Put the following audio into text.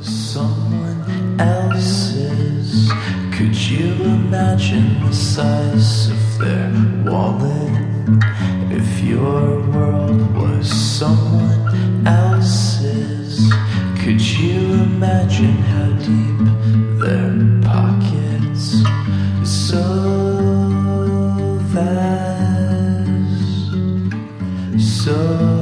someone else's. Could you imagine the size of their wallet if your world was someone else's? Could you imagine how deep their pockets? So vast, so